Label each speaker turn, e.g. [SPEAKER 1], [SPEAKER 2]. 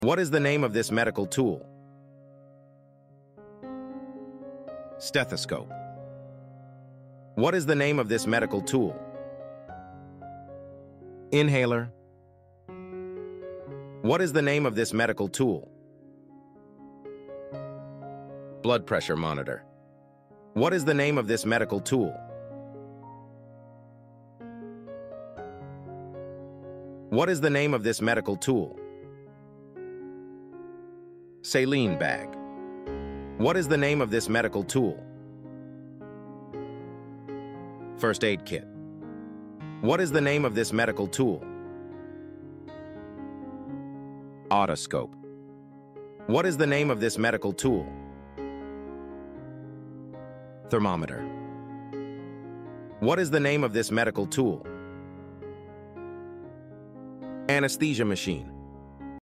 [SPEAKER 1] What is the name of this medical tool? Stethoscope. What is the name of this medical tool? Inhaler. What is the name of this medical tool? Blood pressure monitor. What is the name of this medical tool? What is the name of this medical tool? Saline bag. What is the name of this medical tool? First aid kit. What is the name of this medical tool? Otoscope. What is the name of this medical tool? Thermometer. What is the name of this medical tool? Anesthesia machine.